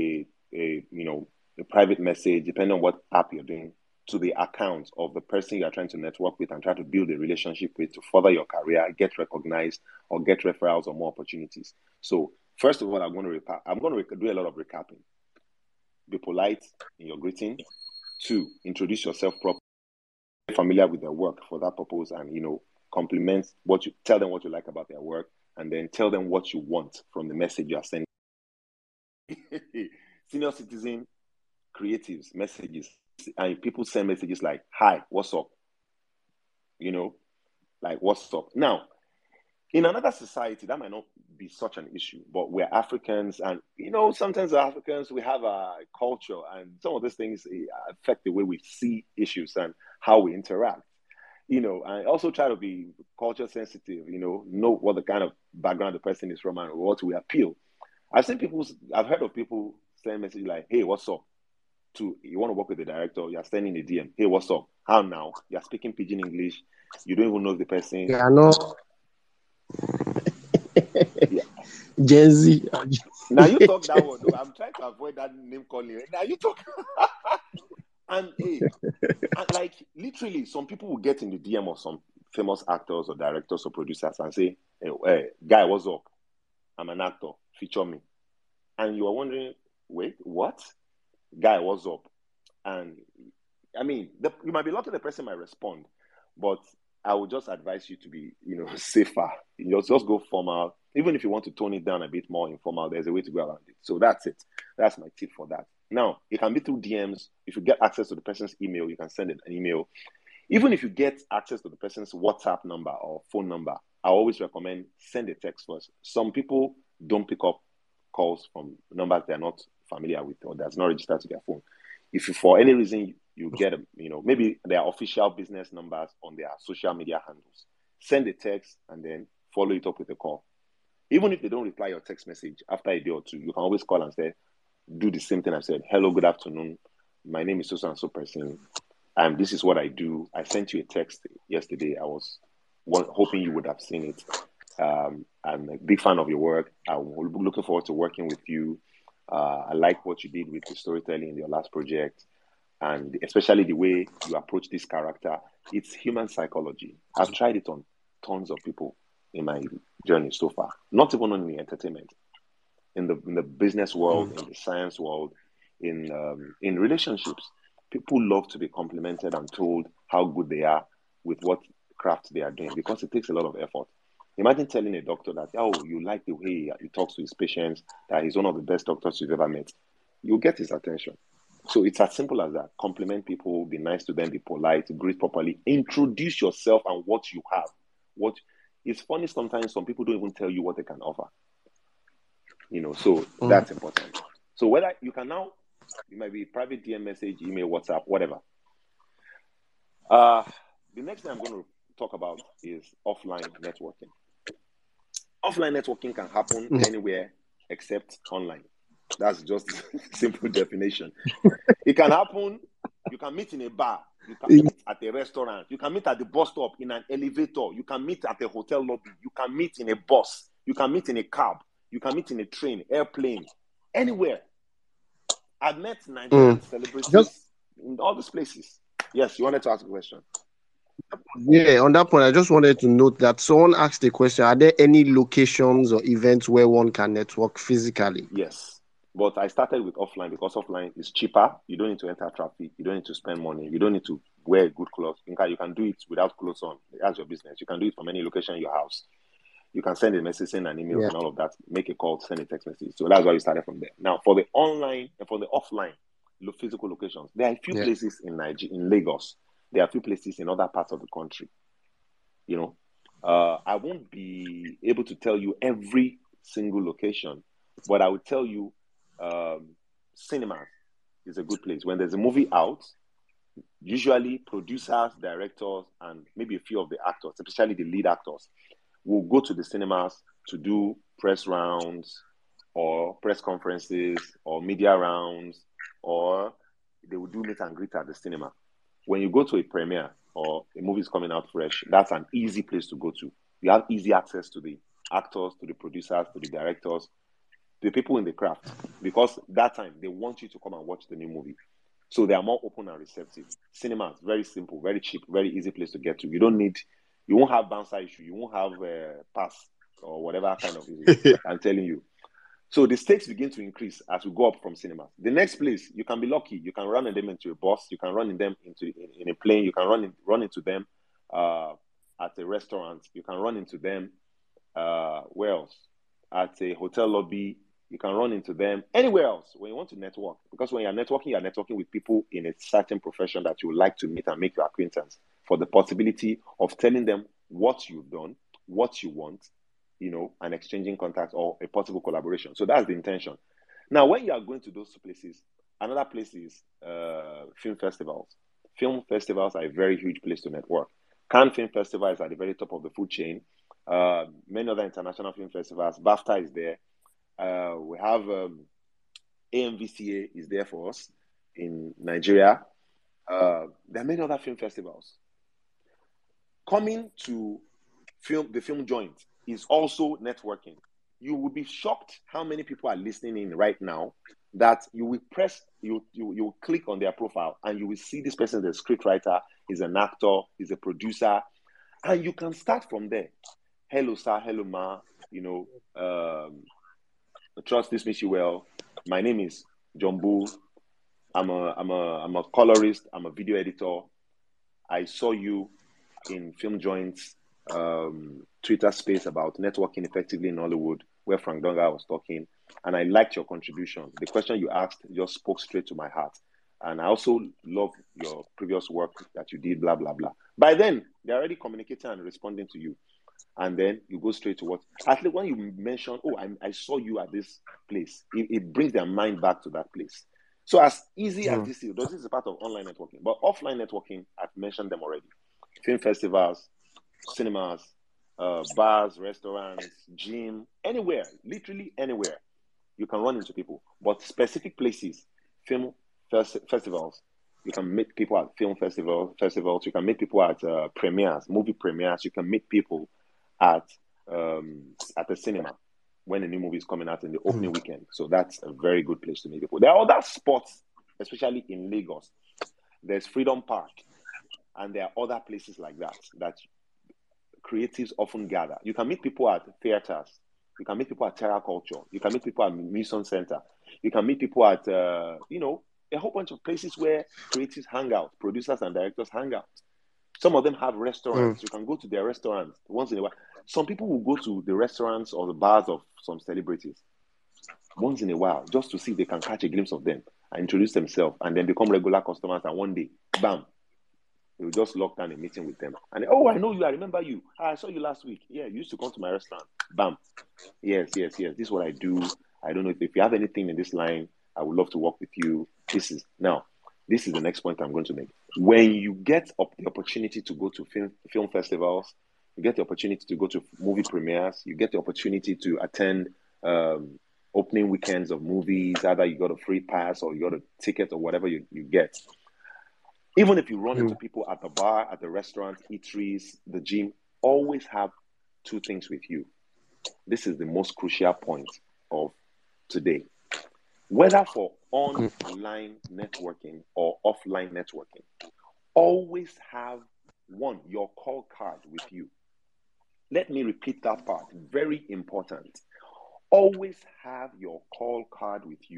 a private message, depending on what app you're doing, to the account of the person you are trying to network with and try to build a relationship with to further your career, get recognized, or get referrals or more opportunities. So first of all, I'm going to do a lot of recapping. Be polite in your greeting. 2, introduce yourself properly, familiar with their work for that purpose, and compliment tell them what you like about their work, and then tell them what you want from the message you are sending. Senior citizen creatives messages, and people send messages like, "Hi, what's up?" Like, what's up? Now, in another society, that might not be such an issue, but we're Africans, and sometimes as Africans we have a culture, and some of these things affect the way we see issues and how we interact. I also try to be culture sensitive. Know what the kind of background the person is from and what we appeal. I've heard of people send messages like, "Hey, what's up?" You want to work with the director, you're sending a DM. "Hey, what's up? How now?" You're speaking pidgin English. You don't even know the person. Yeah, no. Yeah. Gen Z. Now you talk that one. No, I'm trying to avoid that name calling. Now you talk. And like literally, some people will get in the DM of some famous actors or directors or producers and say, "Hey, guy, what's up? I'm an actor. Feature me." And you are wondering, wait, what? Guy, what's up? And I mean, you might be lucky the person might respond, but I would just advise you to be, safer. Just go formal. Even if you want to tone it down a bit more informal, there's a way to go around it. So that's it. That's my tip for that. Now, it can be through DMs. If you get access to the person's email, you can send an email. Even if you get access to the person's WhatsApp number or phone number, I always recommend send a text first. Some people don't pick up calls from numbers they're not familiar with or that's not registered to their phone. If you, for any reason, you get them, maybe their official business numbers on their social media handles, send a text and then follow it up with a call. Even if they don't reply your text message after a day or two, you can always call and say, do the same thing I said. "Hello, good afternoon. My name is so and so person. This is what I do. I sent you a text yesterday. I was hoping you would have seen it. I'm a big fan of your work. I'm looking forward to working with you. I like what you did with the storytelling in your last project, and especially the way you approach this character. It's human psychology. I've tried it on tons of people in my journey so far. Not even only in entertainment, in the business world, in the science world, in relationships. People love to be complimented and told how good they are with what craft they are doing because it takes a lot of effort. Imagine telling a doctor that, "Oh, you like the way he talks to his patients, that he's one of the best doctors you've ever met." You'll get his attention. So it's as simple as that. Compliment people, be nice to them, be polite, greet properly, introduce yourself and what you have. What It's funny sometimes some people don't even tell you what they can offer. So that's important. So whether you might be private DM message, email, WhatsApp, whatever. The next thing I'm going to talk about is offline networking. Offline networking can happen anywhere except online. That's just simple definition. It can happen. You can meet in a bar. You can meet at a restaurant. You can meet at the bus stop, in an elevator. You can meet at a hotel lobby. You can meet in a bus. You can meet in a cab. You can meet in a train, airplane, anywhere. I've met Nigerian celebrities in all these places. Yes, you wanted to ask a question. Yeah, on that point, I just wanted to note that someone asked a question: are there any locations or events where one can network physically? Yes, but I started with offline because offline is cheaper. You don't need to enter traffic. You don't need to spend money. You don't need to wear good clothes. In fact, you can do it without clothes on. That's your business. You can do it from any location in your house. You can send a message, send an email, and all of that. Make a call, send a text message. So that's why we started from there. Now, for the online and for the offline physical locations, there are a few places in Lagos. There are a few places in other parts of the country. I won't be able to tell you every single location, but I will tell you, cinema is a good place. When there's a movie out, Usually producers, directors, and maybe a few of the actors, especially the lead actors, will go to the cinemas to do press rounds or press conferences or media rounds, or they will do meet and greet at the cinema. When you go to a premiere or a movie is coming out fresh, that's an easy place to go to. You have easy access to the actors, to the producers, to the directors, the people in the craft, because that time they want you to come and watch the new movie. So they are more open and receptive. Cinemas, very simple, very cheap, very easy place to get to. You won't have bouncer issue, you won't have pass or whatever kind of issue. I'm telling you. So the stakes begin to increase as we go up from cinemas. The next place, you can be lucky. You can run them into a bus. You can run them in a plane. You can run into them at a restaurant. You can run into them where else? At a hotel lobby. You can run into them anywhere else when you want to network. Because when you're networking with people in a certain profession that you would like to meet and make your acquaintance, for the possibility of telling them what you've done, what you want, and exchanging contacts or a possible collaboration. So that's the intention. Now, when you are going to those places, another place is film festivals. Film festivals are a very huge place to network. Cannes Film Festival is at the very top of the food chain. Many other international film festivals. BAFTA is there. We have AMVCA is there for us in Nigeria. There are many other film festivals. Coming to the film joint is also networking. You will be shocked how many people are listening in right now that you will click on their profile and you will see this person is a scriptwriter, is an actor, is a producer, and you can start from there. Hello, sir. Hello, ma. Trust this meets you well. My name is John Bull. I'm a colorist. I'm a video editor. I saw you in Film Joint's Twitter space about networking effectively in Hollywood, where Frank Donga was talking, and I liked your contribution. The question you asked just spoke straight to my heart. And I also love your previous work that you did, blah, blah, blah. By then, they're already communicating and responding to you. And then you go straight to what? Actually, when you mention, I saw you at this place, it brings their mind back to that place. So as easy as this is a part of online networking. But offline networking, I've mentioned them already. Film festivals, cinemas, bars, restaurants, gym, anywhere, literally anywhere, you can run into people. But specific places, film festivals, you can meet people at film festivals, you can meet people at premieres, movie premieres, you can meet people at the cinema when a new movie is coming out in the opening weekend. So that's a very good place to meet people. There are other spots, especially in Lagos. There's Freedom Park, and there are other places like that creatives often gather. You can meet people at theaters. You can meet people at Terra Culture. You can meet people at Muson Center. You can meet people at, a whole bunch of places where creatives hang out, producers and directors hang out. Some of them have restaurants. You can go to their restaurants once in a while. Some people will go to the restaurants or the bars of some celebrities once in a while just to see if they can catch a glimpse of them and introduce themselves and then become regular customers. And one day, bam, they will just lock down a meeting with them. And, I know you. I remember you. I saw you last week. Yeah, you used to come to my restaurant. Bam. Yes. This is what I do. I don't know if you have anything in this line, I would love to work with you. This is the next point I'm going to make. When you get the opportunity to go to film festivals, you get the opportunity to go to movie premieres, you get the opportunity to attend opening weekends of movies, either you got a free pass or you got a ticket or whatever you get. Even if you run into people at the bar, at the restaurant, eateries, the gym, always have two things with you. This is the most crucial point of today. Whether for online networking or offline networking, always have your call card with you. Let me repeat that part. Very important. Always have your call card with you.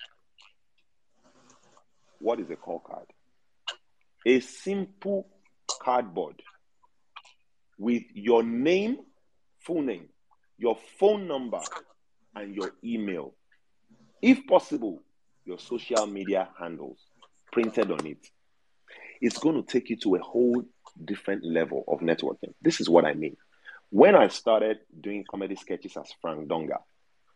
What is a call card? A simple cardboard with your name, full name, your phone number, and your email. If possible, your social media handles printed on it. It's going to take you to a whole different level of networking. This is what I mean. When I started doing comedy sketches as Frank Donga,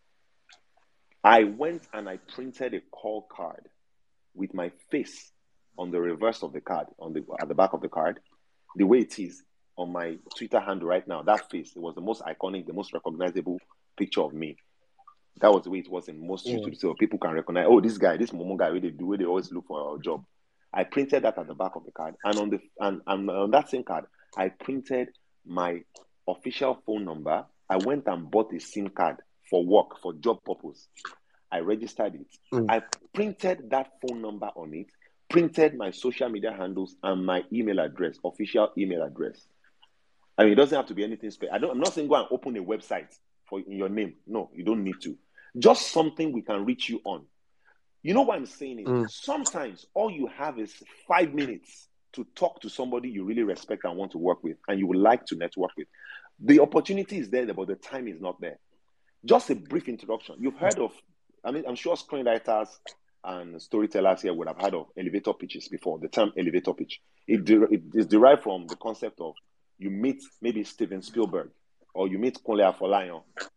I went and I printed a call card with my face on the reverse of the card, at the back of the card, the way it is on my Twitter handle right now, that face, it was the most iconic, the most recognizable picture of me. That was the way it was in most YouTube. So people can recognize, oh, this guy, this Momo guy, where they always look for a job. I printed that at the back of the card, and on that same card, I printed my official phone number. I went and bought a SIM card for work, for job purpose. I registered it. I printed that phone number on it, printed my social media handles and my email address, official email address. I mean, it doesn't have to be anything special. I'm not saying go and open a website in your name. No, you don't need to. Just something we can reach you on. You know what I'm saying is sometimes all you have is 5 minutes to talk to somebody you really respect and want to work with and you would like to network with. The opportunity is there, but the time is not there. Just a brief introduction. You've heard of, I'm sure screenwriters and storytellers here would have heard of elevator pitches before, the term elevator pitch. It is derived from the concept of you meet maybe Steven Spielberg or you meet Kunle Afolayan,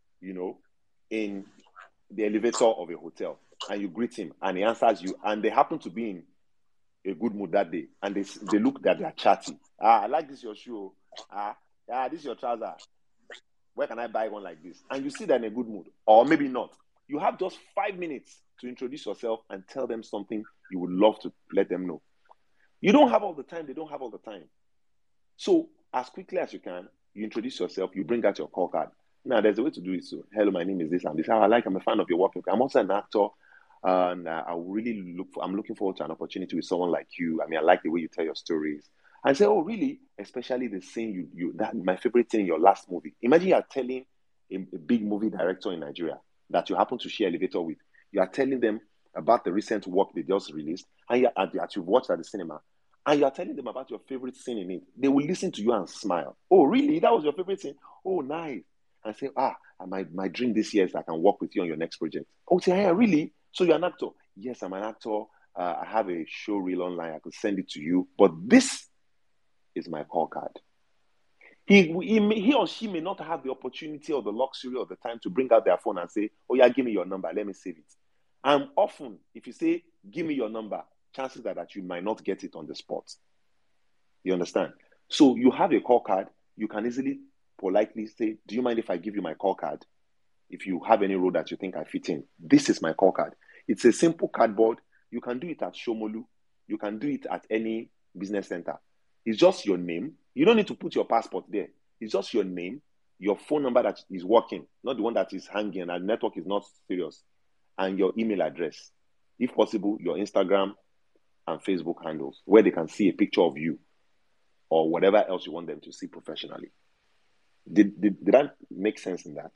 in the elevator of a hotel, and you greet him and he answers you, and they happen to be in a good mood that day, and they look that they're chatty. I like this your shoe. This is your trouser. Where can I buy one like this? And you see they're in a good mood, or maybe not. You have just 5 minutes to introduce yourself and tell them something you would love to let them know. You don't have all the time. They don't have all the time. So as quickly as you can, you introduce yourself, you bring out your call card. Now, there's a way to do it. So, hello, my name is this and this. I'm a fan of your work. I'm also an actor, and I'm looking forward to an opportunity with someone like you. I mean, I like the way you tell your stories. And say, oh, really? Especially the scene that my favorite thing in your last movie. Imagine you are telling a big movie director in Nigeria that you happen to share elevator with. You are telling them about the recent work they just released and that you've watched at the cinema. And you are telling them about your favorite scene in it. They will listen to you and smile. Oh, really? That was your favorite scene? Oh, nice. And say, my dream this year is I can work with you on your next project. Oh, say, yeah, really? So you're an actor? Yes, I'm an actor. I have a show reel online. I could send it to you. But this is my call card. He or she may not have the opportunity or the luxury or the time to bring out their phone and say, oh, yeah, give me your number. Let me save it. And often, if you say, give me your number, chances are that you might not get it on the spot. You understand? So you have a call card. You can easily politely say, do you mind if I give you my call card? If you have any role that you think I fit in, this is my call card. It's a simple cardboard. You can do it at Shomolu. You can do it at any business center. It's just your name. You don't need to put your passport there. It's just your name, your phone number that is working, not the one that is hanging and the network is not serious, and your email address. If possible, your Instagram and Facebook handles where they can see a picture of you or whatever else you want them to see professionally. Did that make sense in that?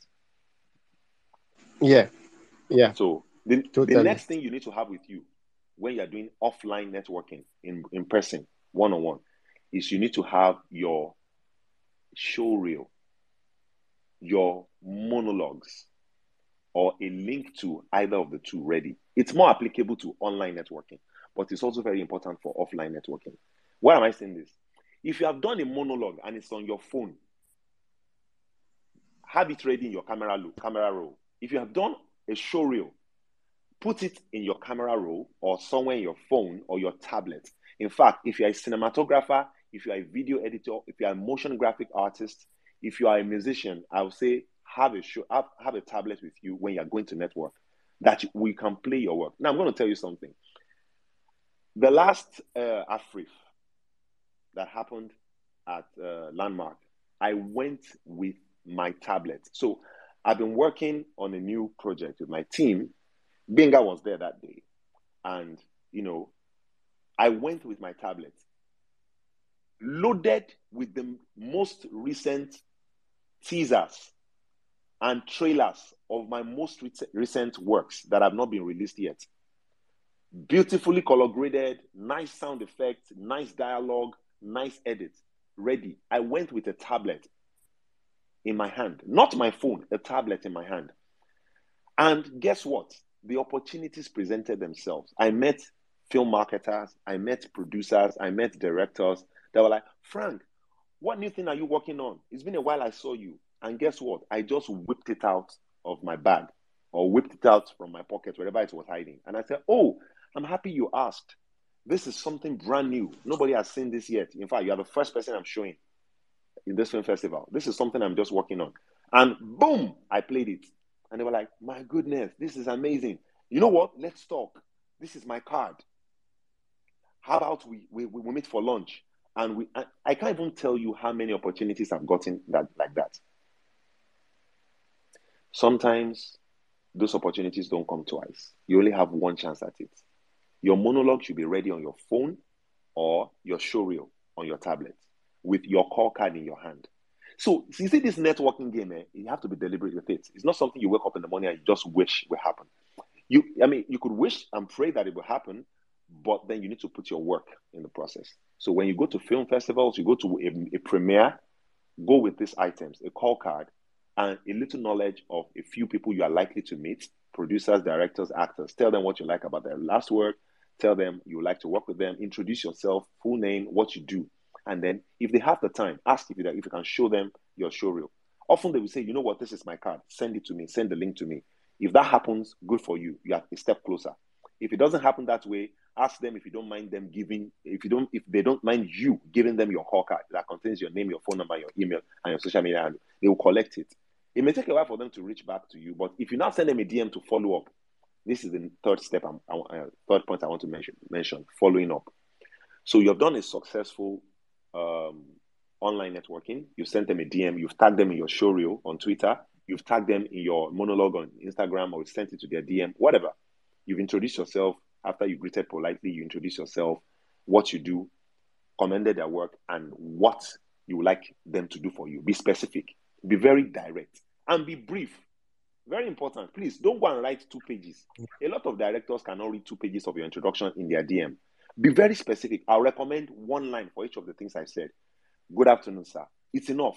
Yeah. So the next thing you need to have with you when you're doing offline networking in person, one-on-one, is you need to have your show reel, your monologues, or a link to either of the two ready. It's more applicable to online networking, but it's also very important for offline networking. Why am I saying this? If you have done a monologue and it's on your phone, have it ready in your camera roll. If you have done a show reel, put it in your camera roll or somewhere in your phone or your tablet. In fact, if you're a cinematographer, if you're a video editor, if you're a motion graphic artist, if you are a musician, I would say have a tablet with you when you're going to network that we can play your work. Now, I'm going to tell you something. The last AFRIF that happened at Landmark, I went with my tablet. So I've been working on a new project with my team. Benga was there that day. And, I went with my tablet, loaded with the most recent teasers and trailers of my most recent works that have not been released yet. Beautifully color graded, nice sound effects, nice dialogue, nice edits, ready. I went with a tablet in my hand, not my phone, a tablet in my hand. And guess what? The opportunities presented themselves. I met film marketers, I met producers, I met directors. They were like, Frank, what new thing are you working on? It's been a while I saw you. And guess what? I just whipped it out of my bag or whipped it out from my pocket, wherever it was hiding. And I said, oh, I'm happy you asked. This is something brand new. Nobody has seen this yet. In fact, you are the first person I'm showing in this film festival. This is something I'm just working on. And boom, I played it. And they were like, my goodness, this is amazing. You know what? Let's talk. This is my card. How about we meet for lunch? And I can't even tell you how many opportunities I've gotten like that. Sometimes those opportunities don't come twice. You only have one chance at it. Your monologue should be ready on your phone or your showreel on your tablet with your call card in your hand. So you see this networking game, you have to be deliberate with it. It's not something you wake up in the morning and you just wish will happen. You could wish and pray that it will happen, but then you need to put your work in the process. So when you go to film festivals, you go to a premiere, go with these items, a call card, and a little knowledge of a few people you are likely to meet, producers, directors, actors. Tell them what you like about their last work. Tell them you like to work with them. Introduce yourself, full name, what you do. And then if they have the time, ask if you can show them your showreel. Often they will say, you know what, this is my card. Send it to me. Send the link to me. If that happens, good for you. You are a step closer. If it doesn't happen that way, ask them if you don't mind them giving, if they don't mind you giving them your call card that contains your name, your phone number, your email, and your social media handle. They will collect it. It may take a while for them to reach back to you, but if you now send them a DM to follow up, this is the third step, third point I want to mention, following up. So you've done a successful online networking. You've sent them a DM. You've tagged them in your showreel on Twitter. You've tagged them in your monologue on Instagram, or sent it to their DM, whatever. You've introduced yourself. After you greeted politely, you introduce yourself, what you do, commended their work, and what you would like them to do for you. Be specific. Be very direct. And be brief. Very important. Please don't go and write 2 pages. A lot of directors cannot read 2 pages of your introduction in their DM. Be very specific. I'll recommend 1 line for each of the things I said. Good afternoon, sir. It's enough.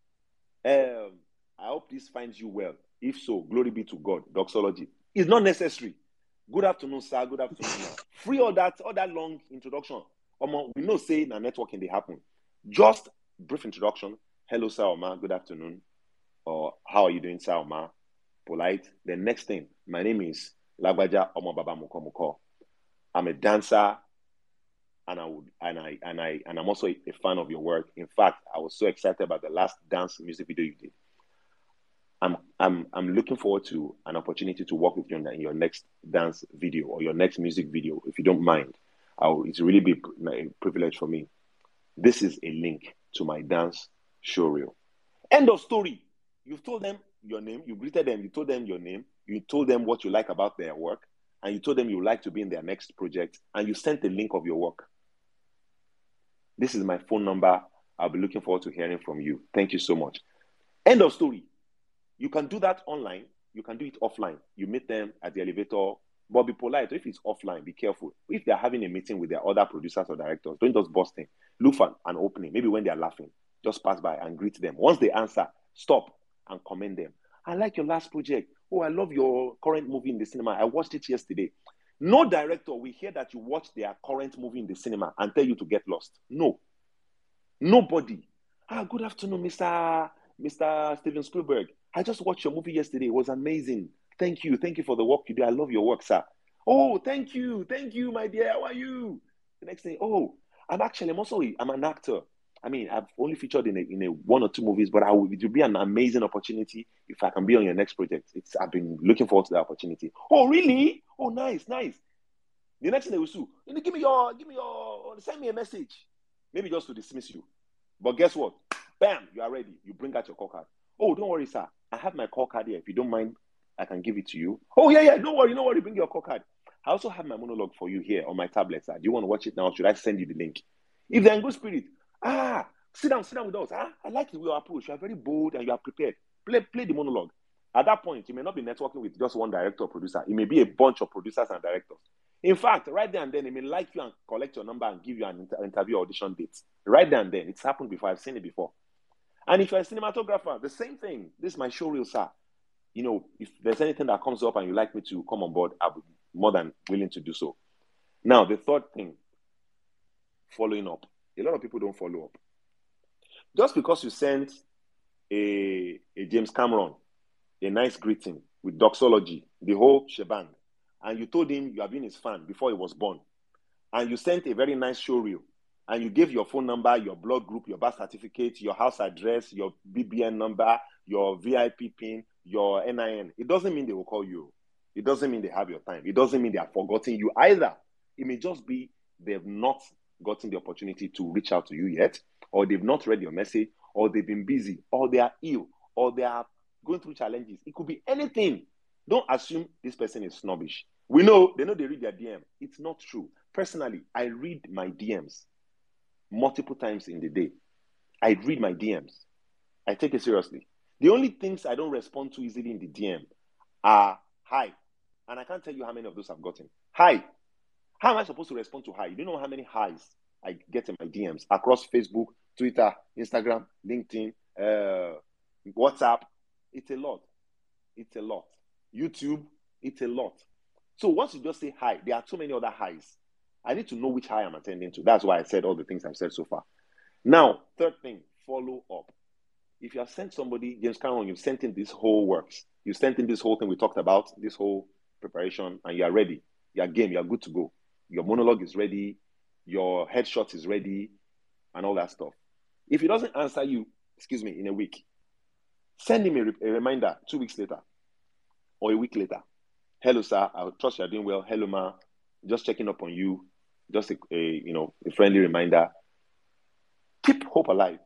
I hope this finds you well. If so, glory be to God. Doxology. It's not necessary. Good afternoon, sir. Good afternoon. Free all that long introduction. We know say na networking they happen. Just brief introduction. Hello, sir, Oma. Good afternoon. Or how are you doing, sir, Oma? Polite. The next thing, my name is Lagbaja Omo Baba Muko. I'm a dancer, and I'm also a fan of your work. In fact, I was so excited about the last dance music video you did. I'm looking forward to an opportunity to work with you in your next dance video or your next music video, if you don't mind. It's really be a privilege for me. This is a link to my dance showreel. End of story. You've told them your name, you greeted them, you told them your name, you told them what you like about their work, and you told them you like to be in their next project, and you sent the link of your work. This is my phone number. I'll be looking forward to hearing from you. Thank you so much. End of story. You can do that online. You can do it offline. You meet them at the elevator, but be polite. If it's offline, be careful. If they're having a meeting with their other producers or directors, don't just bust in. Look for an opening. Maybe when they're laughing, just pass by and greet them. Once they answer, stop and commend them. I like your last project. Oh, I love your current movie in the cinema. I watched it yesterday. No director will hear that you watch their current movie in the cinema and tell you to get lost. No. Nobody. Good afternoon, Mr. Steven Spielberg. I just watched your movie yesterday. It was amazing. Thank you. Thank you for the work you do. I love your work, sir. Oh, thank you. Thank you, my dear. How are you? The next thing, I'm an actor. I mean, I've only featured in a 1 or 2 movies, but it will be an amazing opportunity if I can be on your next project. I've been looking forward to that opportunity. Oh, really? Oh, nice. The next thing they will do, send me a message. Maybe just to dismiss you. But guess what? Bam, you are ready. You bring out your call card. Oh, don't worry, sir. I have my call card here. If you don't mind, I can give it to you. Oh, yeah. Don't worry. Bring your call card. I also have my monologue for you here on my tablet, sir. Do you want to watch it now? Should I send you the link? If they're in good spirit, sit down with us. I like the way you approach. You are very bold and you are prepared. Play the monologue. At that point, you may not be networking with just one director or producer. It may be a bunch of producers and directors. In fact, right there and then, they may like you and collect your number and give you an interview audition date. Right there and then. It's happened before. I've seen it before. And if you're a cinematographer, the same thing. This is my showreel, sir. If there's anything that comes up and you'd like me to come on board, I'll be more than willing to do so. Now, the third thing, following up. A lot of people don't follow up. Just because you sent a James Cameron a nice greeting with doxology, the whole shebang, and you told him you have been his fan before he was born, and you sent a very nice show reel, and you gave your phone number, your blood group, your birth certificate, your house address, your BBN number, your VIP PIN, your NIN, it doesn't mean they will call you. It doesn't mean they have your time. It doesn't mean they have forgotten you either. It may just be they've not gotten the opportunity to reach out to you yet, or they've not read your message, or they've been busy, or they are ill, or they are going through challenges. It could be anything. Don't assume this person is snobbish. They know they read their DM. It's not true. Personally, I read my DMs multiple times in the day. I read my DMs. I take it seriously. The only things I don't respond to easily in the DM are hi. And I can't tell you how many of those I've gotten. Hi. How am I supposed to respond to hi? You don't know how many highs I get in my DMs across Facebook, Twitter, Instagram, LinkedIn, WhatsApp. It's a lot. It's a lot. YouTube, it's a lot. So once you just say hi, there are too many other highs. I need to know which high I'm attending to. That's why I said all the things I've said so far. Now, third thing, follow up. If you have sent somebody, James Cameron, you've sent in this whole works. You sent in this whole thing we talked about, this whole preparation, and you are ready. You are game. You are good to go. Your monologue is ready. Your headshot is ready, and all that stuff. If he doesn't answer you, in a week, send him a reminder 2 weeks later or a week later. Hello, sir. I trust you're doing well. Hello, ma. Just checking up on you. Just a friendly reminder. Keep hope alive.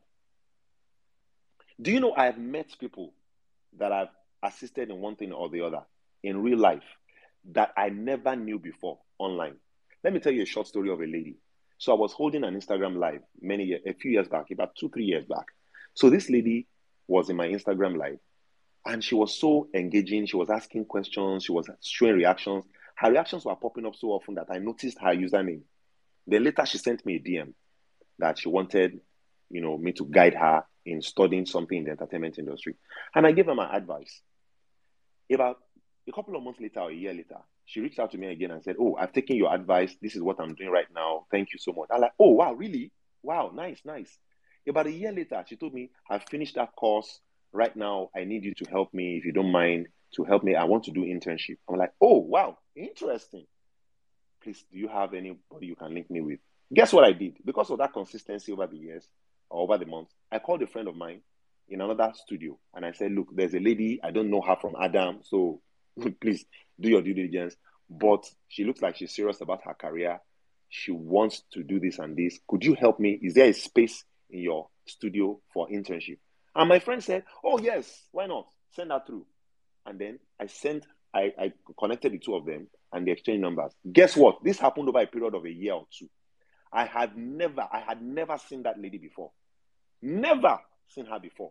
Do you know I have met people that I've assisted in one thing or the other in real life that I never knew before online? Let me tell you a short story of a lady. So I was holding an Instagram live a few years back, about 2-3 years back. So this lady was in my Instagram live, and she was so engaging. She was asking questions. She was showing reactions. Her reactions were popping up so often that I noticed her username. Then later she sent me a DM that she wanted, me to guide her in studying something in the entertainment industry. And I gave her my advice. About a couple of months later or a year later, she reached out to me again and said, oh, I've taken your advice. This is what I'm doing right now. Thank you so much. I'm like, oh, wow, really? Wow, nice. About a year later, she told me, I've finished that course. Right now, I need you to help me, if you don't mind, to help me. I want to do internship. I'm like, oh, wow, interesting. Please, do you have anybody you can link me with? Guess what I did? Because of that consistency over the years, or over the months, I called a friend of mine in another studio, and I said, look, there's a lady, I don't know her from Adam, so please do your due diligence, but she looks like she's serious about her career. She wants to do this and this. Could you help me? Is there a space in your studio for internship? And my friend said, oh, yes, why not? Send that through. And then I connected the two of them, and they exchanged numbers. Guess what? This happened over a period of a year or two. I had never seen that lady before. Never seen her before.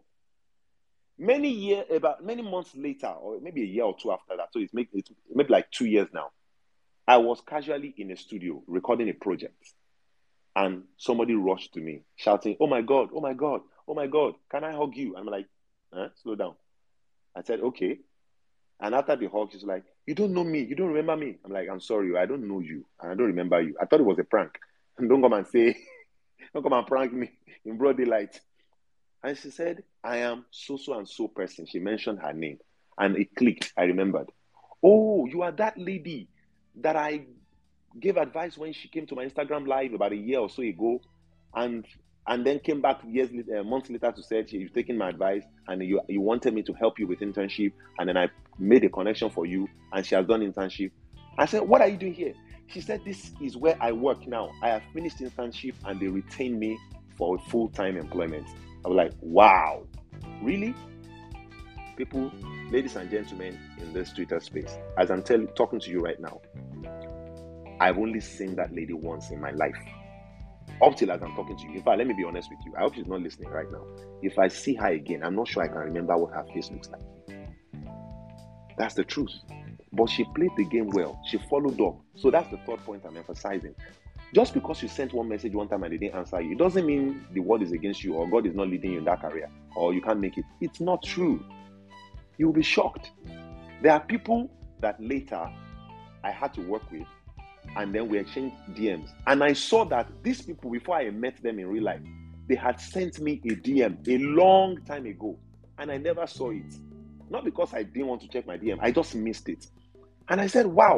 About many months later, or maybe a year or two after that, so it's maybe like 2 years now, I was casually in a studio recording a project, and somebody rushed to me shouting, oh my God, can I hug you? I'm like, slow down. I said, okay. And after the hug, she's like, you don't know me, you don't remember me. I'm like, I'm sorry, I don't know you, and I don't remember you. I thought it was a prank. And don't come and prank me in broad daylight. And she said, I am so and so person. She mentioned her name, and it clicked. I remembered. Oh, you are that lady that I gave advice when she came to my Instagram live about a year or so ago, and then came back months later to say you've taken my advice and you wanted me to help you with internship, and then I made a connection for you, and she has done internship. I said, what are you doing here? She said, this is where I work now. I have finished internship and they retained me for full-time employment. I was like, wow, really? People, ladies and gentlemen, in this Twitter space, as I'm talking to you right now, I've only seen that lady once in my life. Up till as I'm talking to you. In fact, let me be honest with you. I hope she's not listening right now. If I see her again, I'm not sure I can remember what her face looks like. That's the truth. But she played the game well. She followed up. So that's the third point I'm emphasizing. Just because you sent one message one time and they didn't answer you, it doesn't mean the world is against you or God is not leading you in that career or you can't make it. It's not true. You'll be shocked. There are people that later I had to work with, and then we exchanged DMs. And I saw that these people, before I met them in real life, they had sent me a DM a long time ago, and I never saw it. Not because I didn't want to check my DM, I just missed it. And I said, wow,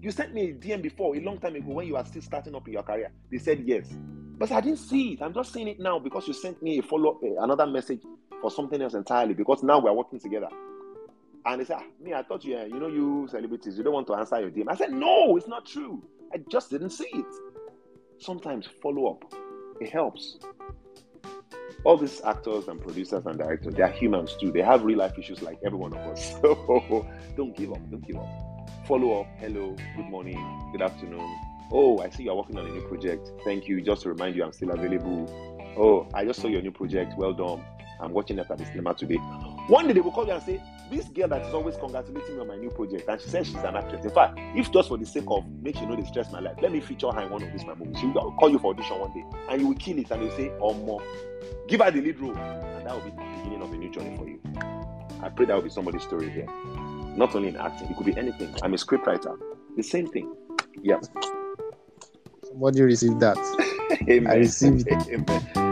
You sent me a DM before, a long time ago, when you were still starting up in your career. They said yes. But I didn't see it. I'm just seeing it now because you sent me a follow-up, another message for something else entirely, because now we're working together. And they said, me, I thought you celebrities, you don't want to answer your DM. I said, no, it's not true. I just didn't see it. Sometimes follow up, it helps. All these actors and producers and directors, they are humans too. They have real life issues like every one of us. So don't give up. Follow up. Hello, good morning, good afternoon. Oh, I see you're working on a new project. Thank you. Just to remind you, I'm still available. Oh, I just saw your new project. Well done. I'm watching it at the cinema today. One day they will call you and say, this girl that is always congratulating me on my new project, and she says she's an actress. In fact, if just for the sake of make sure they stress my life, let me feature her in one of these my movies. She will call you for audition one day, and you will kill it, and they'll say, oh, more. Give her the lead role, and that will be the beginning of a new journey for you. I pray that will be somebody's story here. Not only in acting, it could be anything. I'm a scriptwriter. The same thing. Yeah. Somebody received that. Amen. I received it. Amen.